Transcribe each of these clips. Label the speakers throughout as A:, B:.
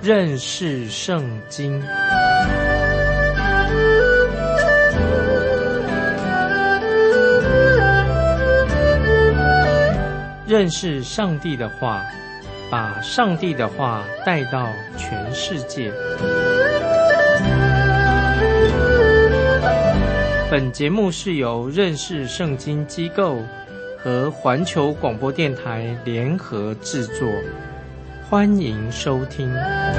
A: 认识圣经。认识上帝的话，把上帝的话带到全世界。本节目是由认识圣经机构和环球广播电台联合制作，欢迎收听。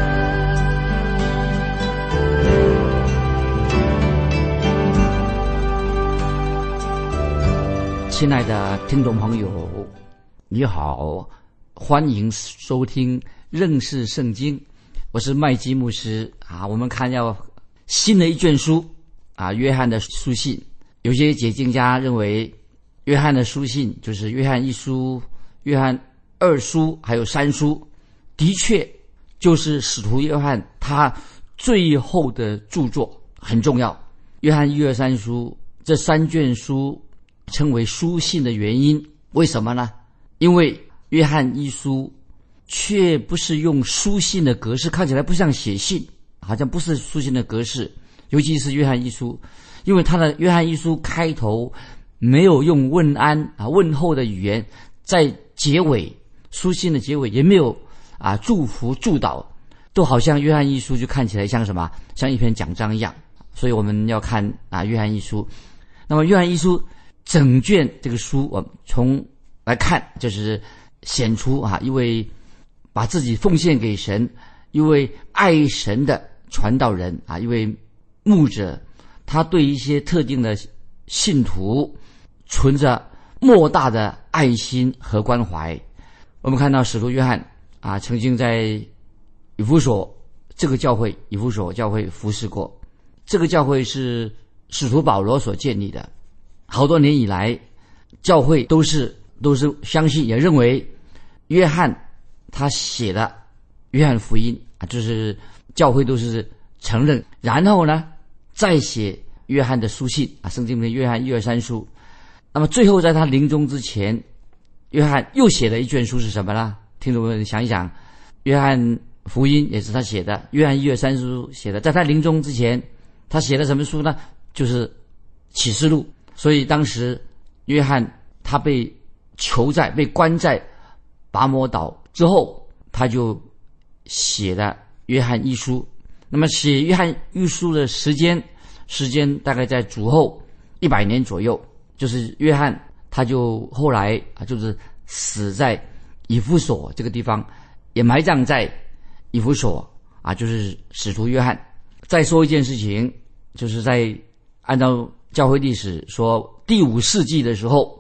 B: 亲爱的听众朋友，你好，欢迎收听认识圣经，我是麦基牧师啊。我们看要新的一卷书啊，约翰的书信。有些解经家认为，约翰的书信就是约翰一书、约翰二书还有三书，的确就是使徒约翰他最后的著作，很重要。约翰一二三书这三卷书称为书信的原因，为什么呢？因为约翰一书却不是用书信的格式，看起来不像写信，好像不是书信的格式。尤其是约翰一书，因为他的约翰一书开头没有用问安啊问候的语言，在结尾书信的结尾也没有祝福祝祷，都好像约翰一书就看起来像什么，像一篇讲章一样。所以我们要看约翰一书。那么约翰一书整卷这个书，我们从来看就是显出一位把自己奉献给神，一位爱神的传道人一位牧者，他对一些特定的信徒存着莫大的爱心和关怀。我们看到使徒约翰曾经在以弗所这个教会，以弗所教会服侍过。这个教会是使徒保罗所建立的，好多年以来教会都是相信也认为约翰他写的约翰福音就是教会都是承认，然后呢再写约翰的书信圣经里面约翰一二三书。那么最后在他临终之前，约翰又写了一卷书是什么呢？听众们想一想，约翰福音也是他写的，约翰一二三书写的，在他临终之前他写的什么书呢？就是启示录。所以当时约翰他被关在拔摩岛之后，他就写了约翰一书。那么写约翰一书的时间大概在主后100年左右，就是约翰他就后来就是死在以弗所这个地方，也埋葬在以弗所就是使徒约翰。再说一件事情，就是在按照教会历史说，第五世纪的时候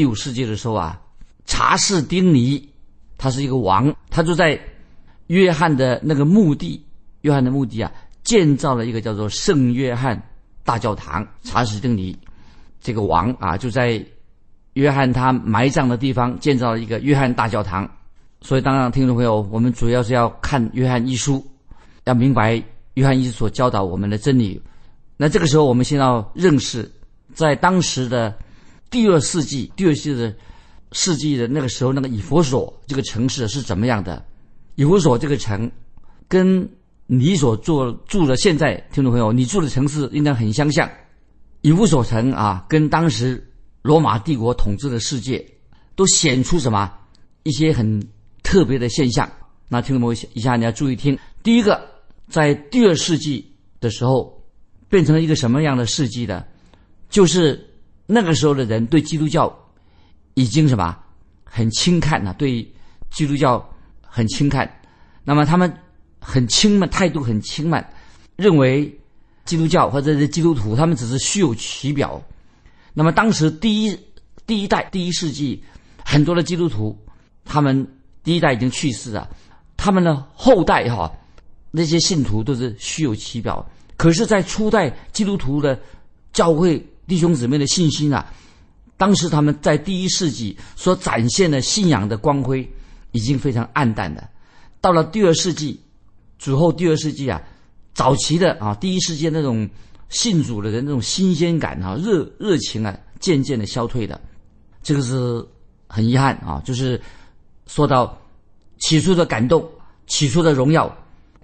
B: 查士丁尼他是一个王，他就在约翰的墓地建造了一个叫做圣约翰大教堂。查士丁尼这个王就在约翰他埋葬的地方建造了一个约翰大教堂。所以当然听众朋友，我们主要是要看约翰一书，要明白约翰一书所教导我们的真理。那这个时候我们先要认识，在当时的第二世纪的那个时候，那个以弗所这个城市是怎么样的。以弗所这个城跟你所住的现在听众朋友你住的城市应该很相像。以弗所城跟当时罗马帝国统治的世界都显出什么一些很特别的现象。那听众朋友以下你要注意听。第一个，在第二世纪的时候变成了一个什么样的世纪呢？就是那个时候的人对基督教已经什么很轻看对基督教很轻看。那么他们很轻慢，态度很轻慢，认为基督教或者是基督徒他们只是虚有其表。那么当时第一世纪很多的基督徒，他们第一代已经去世了，他们的后代那些信徒都是虚有其表。可是在初代基督徒的教会弟兄姊妹的信心当时他们在第一世纪所展现的信仰的光辉已经非常暗淡了。到了第二世纪，主后第二世纪早期的第一世纪那种信主的人那种新鲜感热情渐渐的消退的。这个是很遗憾就是说到起初的感动，起初的荣耀，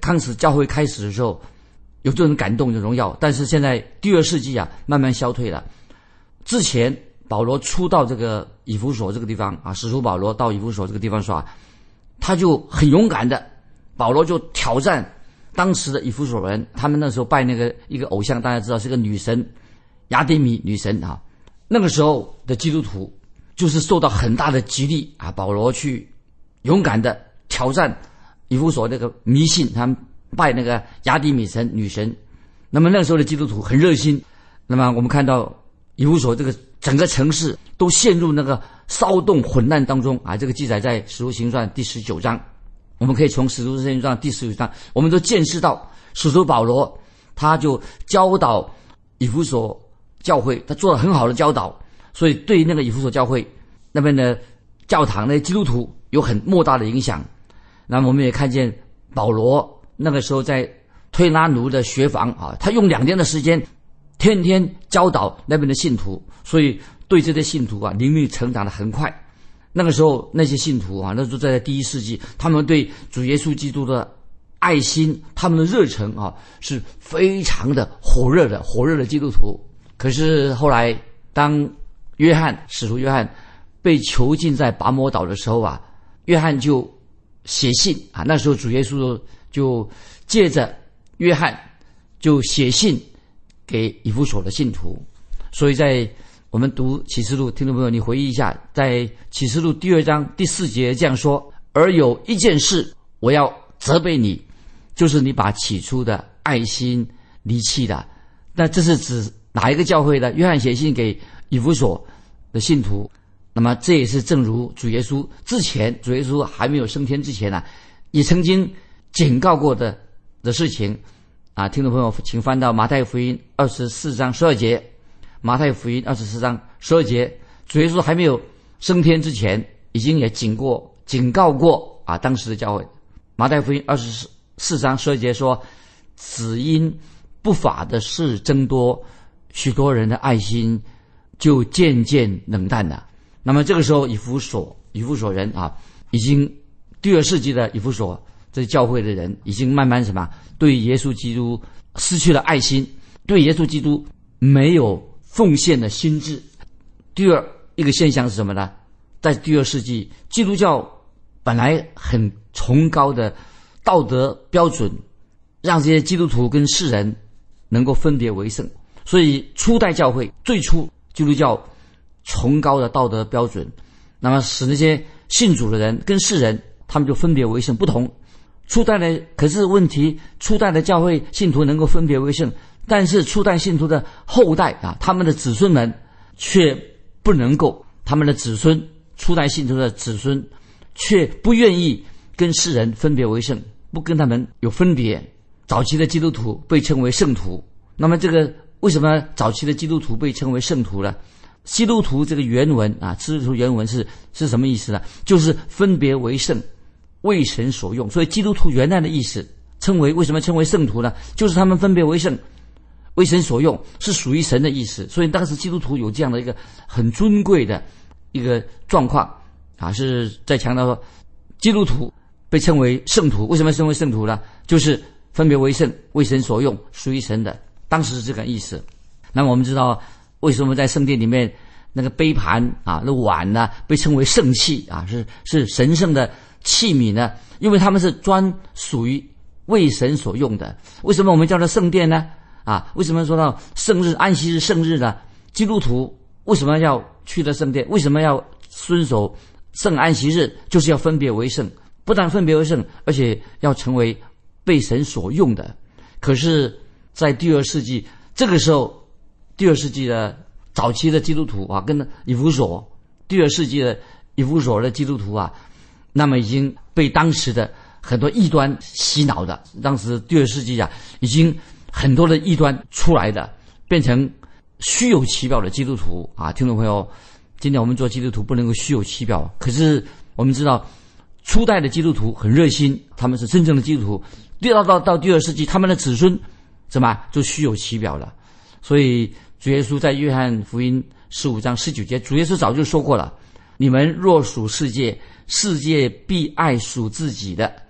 B: 当时教会开始的时候有这种感动的荣耀，但是现在第2世纪啊慢慢消退了。之前保罗初到这个以弗所这个地方啊，使徒保罗到以弗所这个地方说啊，他就很勇敢的，保罗就挑战当时的以弗所人，他们那时候拜一个偶像，大家知道是个女神雅典米女神啊。那个时候的基督徒就是受到很大的激励啊，保罗去勇敢的挑战以弗所那个迷信，他们拜那个雅典米神女神。那么那个时候的基督徒很热心，那么我们看到以弗所这个整个城市都陷入那个骚动混乱当中啊，这个记载在使徒行传第19章。我们可以从使徒行传第19章，我们都见识到使徒保罗他就教导以弗所教会，他做了很好的教导，所以对那个以弗所教会那边的教堂的基督徒有很莫大的影响。那么我们也看见保罗那个时候在推拉奴的学房啊，他用2年的时间天天教导那边的信徒，所以对这些信徒啊灵命成长得很快。那个时候那些信徒啊，那时候在第1世纪，他们对主耶稣基督的爱心，他们的热忱啊是非常的火热的基督徒。可是后来当使徒约翰被囚禁在拔摩岛的时候啊，约翰就写信啊，那时候主耶稣就借着约翰就写信给以弗所的信徒。所以在我们读启示录，听众朋友你回忆一下，在启示录第2章第4节这样说，而有一件事我要责备你，就是你把起初的爱心离弃了。那这是指哪一个教会呢？约翰写信给以弗所的信徒。那么这也是正如主耶稣还没有升天之前啊，也曾经警告过的事情啊。听众朋友请翻到马太福音24章12节，马太福音24章12节，主耶稣还没有升天之前已经也警告过啊当时的教会。马太福音24章12节说，只因不法的事增多，许多人的爱心就渐渐冷淡了。那么这个时候以弗所人啊，已经第2世纪的以弗所这教会的人已经慢慢对耶稣基督失去了爱心，对耶稣基督没有奉献的心智。第二一个现象是什么呢？在第2世纪，基督教本来很崇高的道德标准，让这些基督徒跟世人能够分别为圣。所以初代教会最初基督教崇高的道德标准，那么使那些信主的人跟世人他们就分别为圣不同。可是问题，初代的教会信徒能够分别为圣，但是初代信徒的后代啊，他们的子孙们却不能够，初代信徒的子孙却不愿意跟世人分别为圣，不跟他们有分别。早期的基督徒被称为圣徒。那么这个为什么早期的基督徒被称为圣徒呢？基督徒这个原文啊，基督徒原文是什么意思呢？就是分别为圣，为神所用。所以基督徒原来的意思为什么称为圣徒呢？就是他们分别为圣，为神所用，是属于神的意思。所以当时基督徒有这样的一个很尊贵的一个状况啊，是在强调说基督徒被称为圣徒。为什么称为圣徒呢？就是分别为圣，为神所用，属于神的，当时是这个意思。那么我们知道为什么在圣殿里面那个杯盘啊，那碗呢，被称为圣器啊，是神圣的器皿呢？因为他们是专属于为神所用的。为什么我们叫它圣殿呢？啊，为什么说到圣日、安息日、圣日呢？基督徒为什么要去的圣殿？为什么要遵守圣安息日？就是要分别为圣，不但分别为圣，而且要成为被神所用的。可是在第2世纪，这个时候第2世纪的早期的基督徒啊，跟以弗所第2世纪的以弗所的基督徒啊，那么已经被当时的很多异端洗脑的。当时第2世纪啊，已经很多的异端出来的，变成虚有其表的基督徒啊。听众朋友，今天我们做基督徒不能够虚有其表，可是我们知道初代的基督徒很热心，他们是真正的基督徒。到第2世纪，他们的子孙就虚有其表了。所以主耶稣在约翰福音15章19节，主耶稣早就说过了，你们若属世界，世界必爱属自己的。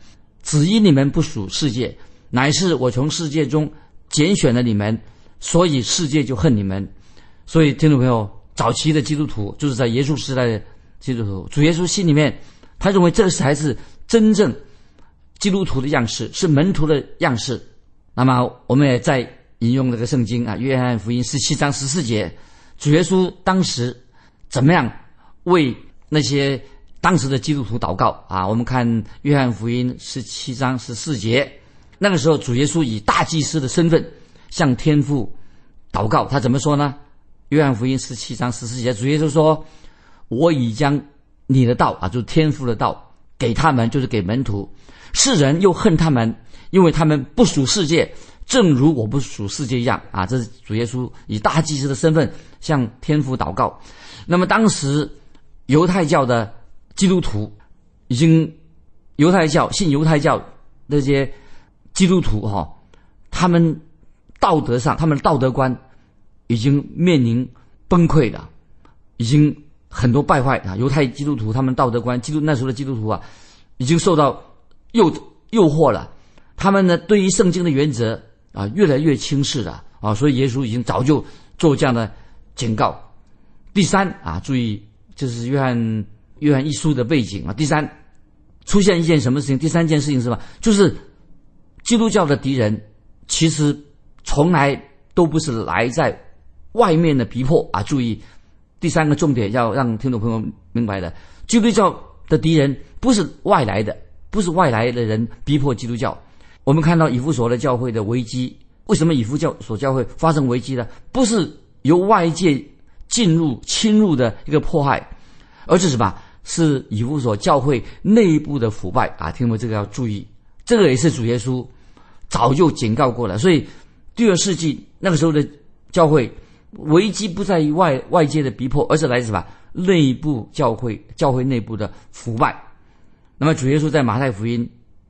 B: 只因你们不属世界，乃是我从世界中拣选了你们，所以世界就恨你们。所以听众朋友，早期的基督徒就是在耶稣时代的基督徒，主耶稣心里面他认为这才是真正基督徒的样式，是门徒的样式。那么我们也在引用这个圣经啊，约翰福音17章14节，主耶稣当时怎么样为那些当时的基督徒祷告啊？我们看约翰福音17章14节，那个时候主耶稣以大祭司的身份向天父祷告，他怎么说呢？约翰福音17章14节，主耶稣说：我已将你的道啊，就是天父的道给他们，就是给门徒。世人又恨他们，因为他们不属世界，正如我不属世界一样啊。这是主耶稣以大祭司的身份向天父祷告。那么当时犹太教的基督徒已经信犹太教那些基督徒他们道德上，他们的道德观已经面临崩溃了，已经很多败坏啊！犹太基督徒他们道德观，那时候的基督徒啊，已经受到诱惑了。他们呢，对于圣经的原则啊，越来越轻视了啊！所以耶稣已经早就做这样的警告。第三啊，注意，这是约翰一书的背景啊。第三，出现一件什么事情？第三件事情是什么？就是基督教的敌人其实从来都不是来在外面的逼迫啊！注意，第三个重点要让听众朋友明白的，基督教的敌人不是外来的人逼迫基督教。我们看到以弗所的教会的危机，为什么以弗所教会发生危机呢？不是由外界侵入的一个迫害，而是什么？是以弗所教会内部的腐败啊！听众这个要注意，这个也是主耶稣早就警告过了。所以第2世纪那个时候的教会危机不在于外界的逼迫，而是来自什么？内部教会内部的腐败。那么主耶稣在马太福音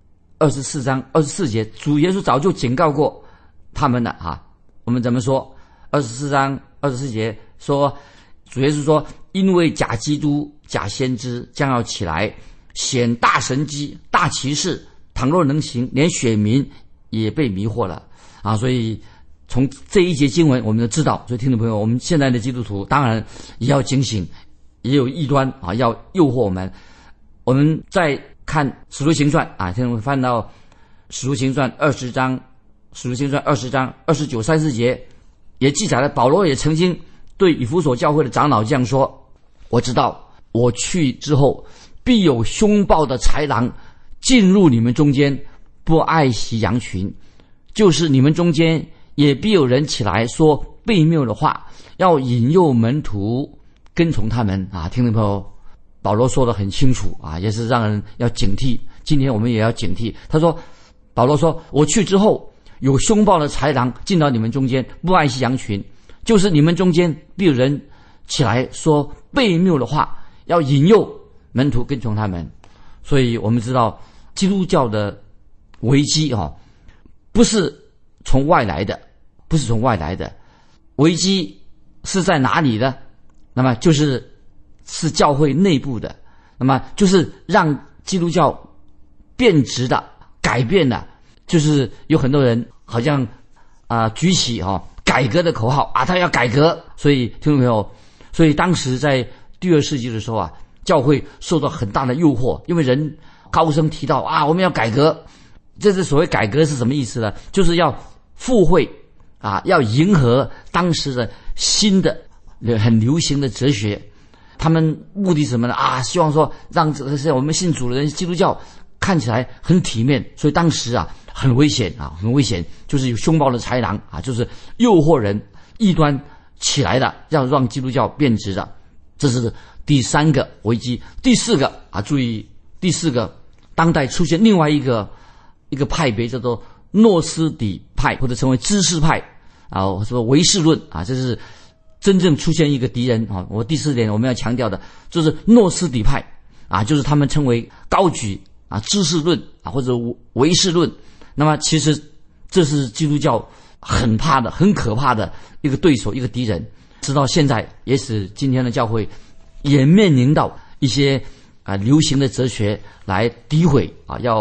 B: 24章24节，主耶稣早就警告过他们了啊！我们怎么说？24章24节说，主耶稣说：因为假基督、假先知将要起来，显大神迹、大奇事，倘若能行，连选民也被迷惑了啊！所以从这一节经文我们就知道，所以听众朋友，我们现在的基督徒当然也要警醒，也有异端啊，要诱惑我们。我们再看使徒行传啊，现在我们翻到使徒行传20章29、34节，也记载了保罗也曾经对以弗所教会的长老这样说：我知道我去之后，必有凶暴的豺狼进入你们中间，不爱惜羊群，就是你们中间也必有人起来说悖谬的话，要引诱门徒跟从他们啊！听众朋友，保罗说得很清楚啊，也是让人要警惕。今天我们也要警惕。保罗说，我去之后，有凶暴的豺狼进到你们中间，不爱惜羊群，就是你们中间必有人起来说悖谬的话，要引诱门徒跟从他们。所以我们知道基督教的危机不是从外来的，危机是在哪里呢？那么是教会内部的，那么就是让基督教变质的、改变的，就是有很多人好像举起改革的口号啊，他要改革。所以听众朋友，所以当时在第2世纪的时候啊，教会受到很大的诱惑，因为人高声提到啊，我们要改革。这是所谓改革是什么意思呢？就是要附会啊，要迎合当时的新的很流行的哲学。他们目的是什么呢？希望说让这些我们信主的人基督教看起来很体面。所以当时很危险，就是有凶暴的豺狼就是诱惑人异端起来的，要让基督教变质的。这是第3个危机。第4个注意，第4个，当代出现另外一个派别，叫做诺斯底派，或者称为知识派或者唯识论这是真正出现一个敌人我第4点我们要强调的就是诺斯底派就是他们称为高举知识论或者唯识论。那么其实这是基督教很可怕的一个对手，一个敌人。直到现在，也使今天的教会也面临到一些流行的哲学来诋毁要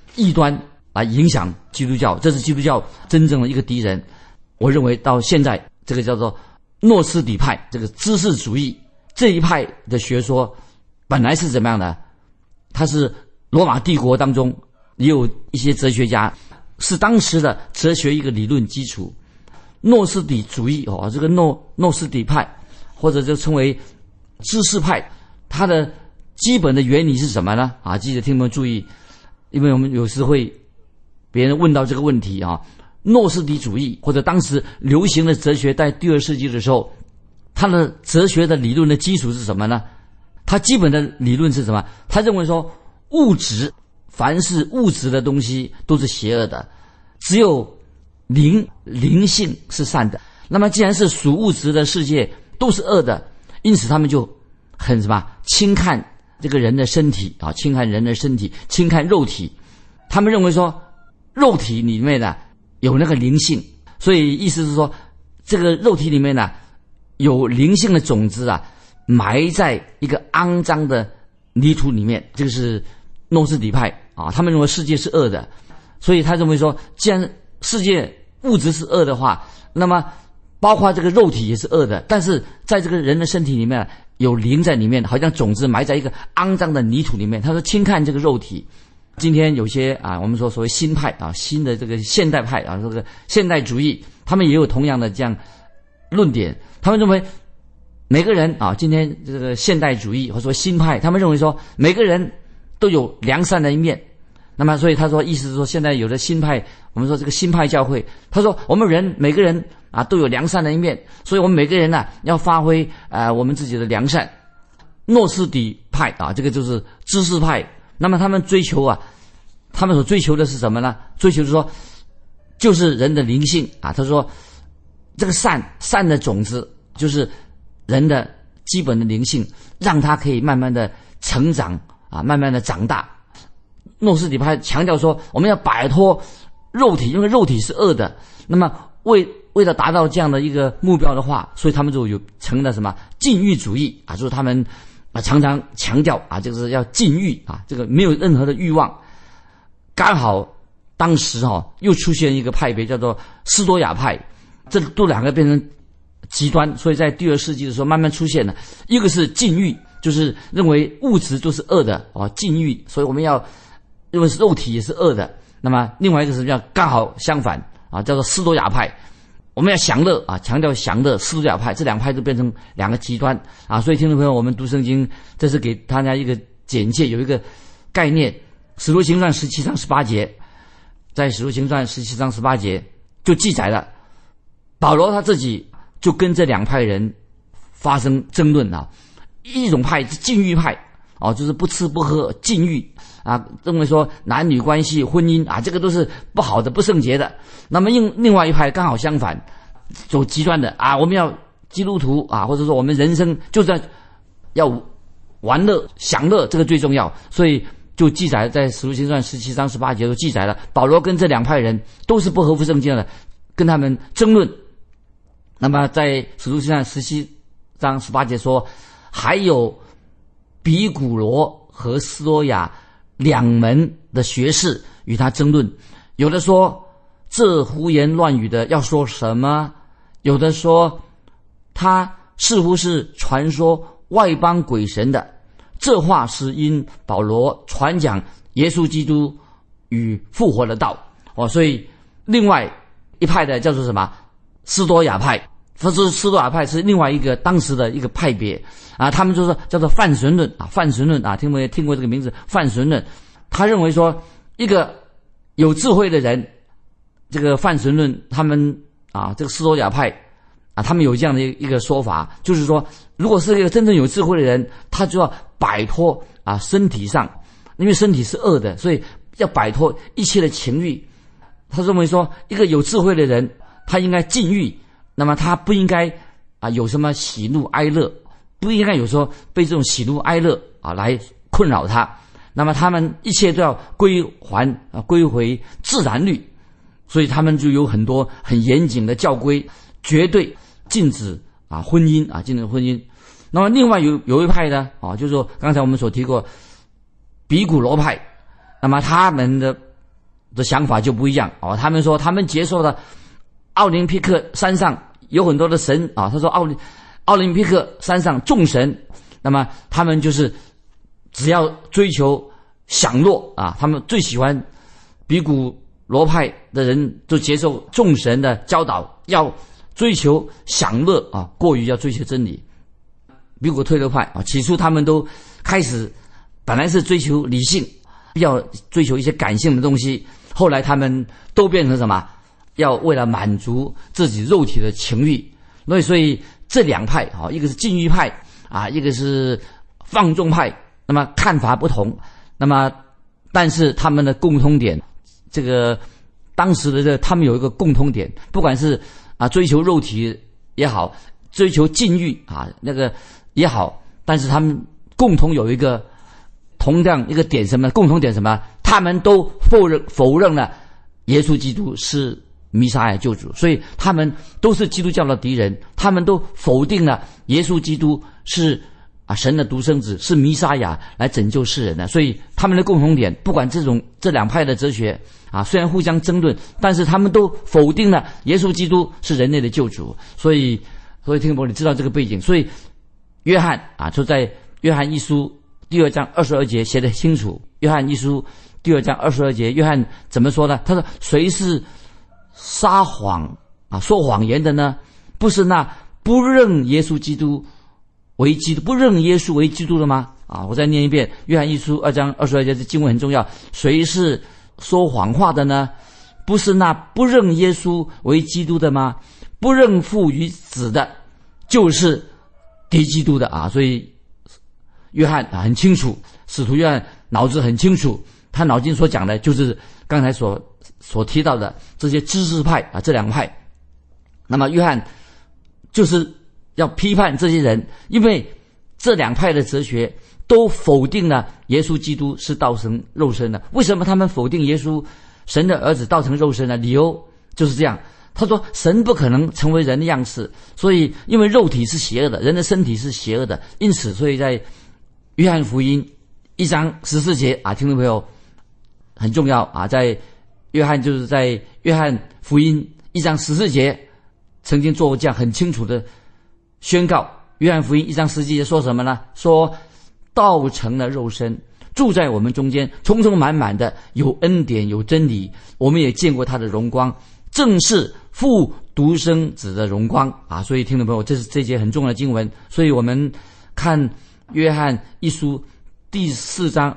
B: 异端来影响基督教，这是基督教真正的一个敌人。我认为到现在这个叫做诺斯底派，这个知识主义这一派的学说本来是怎么样的？它是罗马帝国当中也有一些哲学家是当时的哲学一个理论基础。诺斯底主义这个诺斯底派或者就称为知识派，它的基本的原理是什么呢？记得听众们注意，因为我们有时会别人问到这个问题诺斯底主义或者当时流行的哲学在第2世纪的时候，它的哲学的理论的基础是什么呢？它基本的理论是什么？他认为说物质，凡是物质的东西都是邪恶的，只有灵性是善的。那么既然是属物质的世界都是恶的，因此他们就很轻看这个人的身体轻看人的身体，轻看肉体。他们认为说肉体里面呢有那个灵性，所以意思是说这个肉体里面呢有灵性的种子埋在一个肮脏的泥土里面。这个是诺斯底派他们认为世界是恶的，所以他认为说既然世界物质是恶的话，那么包括这个肉体也是恶的，但是在这个人的身体里面有灵在里面，好像种子埋在一个肮脏的泥土里面。他说轻看这个肉体。今天有些我们说所谓新派新的这个现代派这个现代主义，他们也有同样的这样论点。他们认为每个人今天这个现代主义或者说新派，他们认为说每个人都有良善的一面。那么所以他说意思是说现在有的新派，我们说这个新派教会，他说我们每个人都有良善的一面，所以我们每个人要发挥我们自己的良善。诺斯底派这个就是知识派，那么他们追求他们所追求的是什么呢？追求就是人的灵性他说这个善的种子就是人的基本的灵性，让他可以慢慢的成长慢慢的长大。诺斯底派强调说我们要摆脱肉体，因为肉体是恶的。那么为了达到这样的一个目标的话，所以他们就有成了什么禁欲主义就是他们常常强调就是要禁欲这个没有任何的欲望。刚好当时又出现一个派别叫做斯多亚派，这都两个变成极端，所以在第2世纪的时候慢慢出现了。一个是禁欲，就是认为物质都是恶的禁欲，所以我们要认为肉体也是恶的。那么另外一个是刚好相反叫做斯多亚派，我们要享乐强调享乐。斯多亚派这两派都变成两个极端所以听众朋友，我们读圣经这是给大家一个简介，有一个概念。使徒行传17章18节，在使徒行传17章18节就记载了保罗他自己就跟这两派人发生争论一种派是禁欲派就是不吃不喝禁欲认为说男女关系婚姻这个都是不好的不圣洁的。那么另外一派刚好相反，走极端的我们要基督徒或者说我们人生就是要玩乐享乐，这个最重要。所以就记载在使徒行传17章18节就记载了保罗跟这两派人都是不合乎圣经的，跟他们争论。那么在使徒行传17章18节说，还有比古罗和斯多亚两门的学士与他争论，有的说这胡言乱语的要说什么，有的说他似乎是传说外邦鬼神的，这话是因保罗传讲耶稣基督与复活的道所以另外一派的叫做什么斯多亚派。斯多亚派是另外一个当时的一个派别他们就说叫做泛神论泛神论听没听过这个名字？泛神论，他认为说一个有智慧的人，这个泛神论他们这个斯多亚派他们有这样的一个说法，就是说如果是一个真正有智慧的人，他就要摆脱身体上，因为身体是恶的，所以要摆脱一切的情欲。他认为说一个有智慧的人他应该禁欲，那么他不应该有什么喜怒哀乐，不应该有时候被这种喜怒哀乐来困扰他。那么他们一切都要归回自然律，所以他们就有很多很严谨的教规，绝对禁止婚姻禁止婚姻。那么另外有一派呢就是说刚才我们所提过比古罗派，那么他们的的想法就不一样哦。他们说他们接受了奥林匹克山上有很多的神啊，他说奥林匹克山上众神，那么他们就是只要追求享乐啊，他们最喜欢比古罗派的人就接受众神的教导，要追求享乐啊，过于要追求真理。比古推罗派啊，起初他们都开始本来是追求理性，要追求一些感性的东西，后来他们都变成什么？要为了满足自己肉体的情欲。所以这两派啊，一个是禁欲派啊，一个是放纵派，那么看法不同，那么但是他们的共通点，这个当时的他们有一个共通点，不管是追求肉体也好，追求禁欲那个也好，但是他们共同有一个同样一个点，什么共同点？什么？他们都否认了耶稣基督是弥撒亚救主，所以他们都是基督教的敌人，他们都否定了耶稣基督是神的独生子，是弥撒亚来拯救世人的。所以他们的共同点，不管这两派的哲学虽然互相争论，但是他们都否定了耶稣基督是人类的救主。所以听众朋友，你知道这个背景，所以约翰就在约翰一书第2章22节写得清楚。约翰一书第2章22节，约翰怎么说呢？他说：谁是撒谎说谎言的呢？不是那不认耶稣基督为基督，不认耶稣为基督的吗？我再念一遍，约翰一书2章22节，这经文很重要。谁是说谎话的呢？不是那不认耶稣为基督的吗？不认父与子的，就是敌基督的所以约翰很清楚，使徒约翰脑子很清楚，他脑筋所讲的就是刚才所提到的这些知识派这两派。那么约翰就是要批判这些人，因为这两派的哲学都否定了耶稣基督是道成肉身的。为什么他们否定耶稣神的儿子道成肉身呢？理由就是这样，他说神不可能成为人的样式，所以因为肉体是邪恶的，人的身体是邪恶的，因此所以在约翰福音1章14节听众朋友很重要在约翰就是在约翰福音1章14节曾经做过这样很清楚的宣告。约翰福音1章14节说什么呢？说道成了肉身，住在我们中间，充充满满的有恩典有真理，我们也见过他的荣光，正是父独生子的荣光所以听众朋友，这是这节很重要的经文。所以我们看约翰一书第4章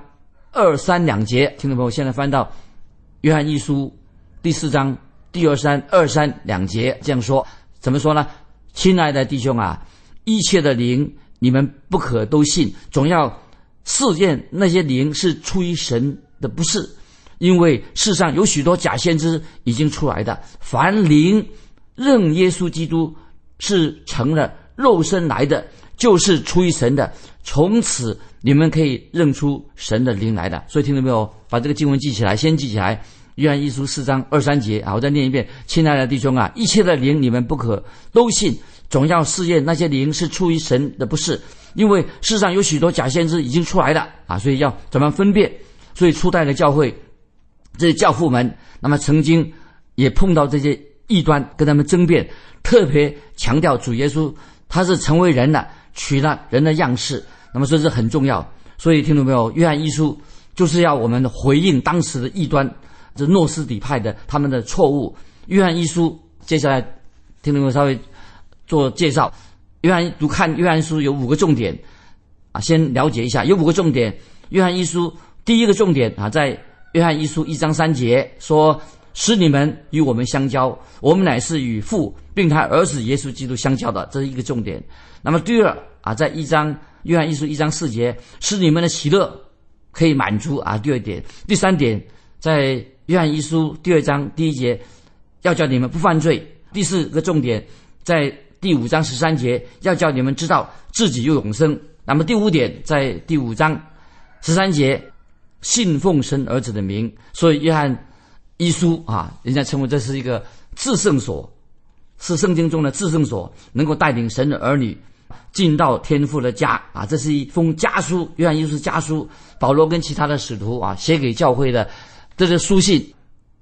B: 2、3两节，听众朋友现在翻到约翰一书第4章第2、3两节，这样说，怎么说呢？亲爱的弟兄一切的灵你们不可都信，总要试验那些灵是出于神的不是，因为世上有许多假先知已经出来的。凡灵认耶稣基督是成了肉身来的，就是出于神的，从此你们可以认出神的灵来的。所以听到没有？把这个经文记起来，先记起来。约翰一书4章2、3节我再念一遍。亲爱的弟兄一切的灵你们不可都信，总要试验那些灵是出于神的不是，因为世上有许多假先知已经出来了所以要怎么分辨？所以初代的教会这些教父们，那么曾经也碰到这些异端，跟他们争辩，特别强调主耶稣他是成为人了，取了人的样式，那么这是很重要。所以听懂没有？约翰一书就是要我们回应当时的异端，这诺斯底派的他们的错误。约翰一书接下来听懂没有？稍微做介绍。看约翰一书有5个重点先了解一下，有5个重点。约翰一书第一个重点在约翰一书1章3节说，使你们与我们相交，我们乃是与父并他儿子耶稣基督相交的，这是一个重点。那么第二在约翰一书1章4节，使你们的喜乐可以满足第二点。第三点，在约翰一书第2章第1节，要叫你们不犯罪。第4个重点，在第5章13节，要叫你们知道自己有永生。那么第5点，在第5章13节，信奉神儿子的名。所以约翰一书人家称为这是一个至圣所，是圣经中的至圣所，能够带领神的儿女进到天父的家这是一封家书。约翰一书是家书，保罗跟其他的使徒写给教会的这个书信。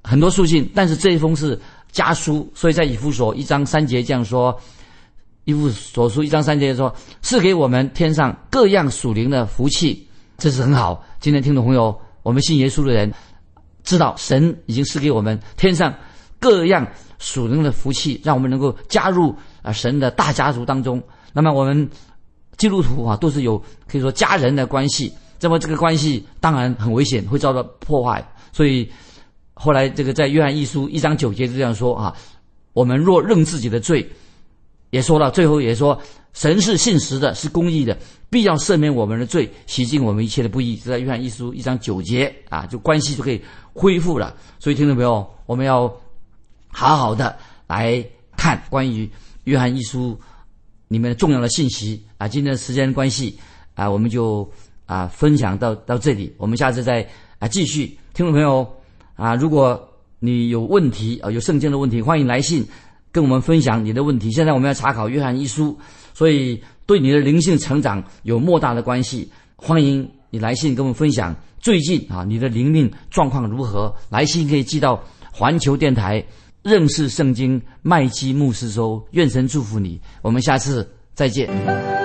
B: 很多书信，但是这一封是家书，所以在以弗所1章3节这样说，以弗所书1章3节说，是给我们天上各样属灵的福气，这是很好。今天听众朋友，我们信耶稣的人知道神已经赐给我们天上各样属灵的福气，让我们能够加入神的大家族当中。那么我们基督徒都是有可以说家人的关系，那么这个关系当然很危险，会遭到破坏。所以后来这个在约翰一书1章9节就这样说我们若认自己的罪，也说到最后也说神是信实的，是公义的，必要赦免我们的罪，洗净我们一切的不义。这在约翰一书1章9节就关系就可以恢复了。所以听众朋友，我们要好好的来看关于约翰一书里面的重要的信息今天的时间关系我们就分享到这里，我们下次再继续。听众朋友如果你有问题有圣经的问题，欢迎来信跟我们分享你的问题。现在我们要查考约翰一书，所以对你的灵性成长有莫大的关系。欢迎你来信跟我们分享最近你的灵命状况如何。来信可以寄到环球电台认识圣经麦基牧师收。愿神祝福你，我们下次再见。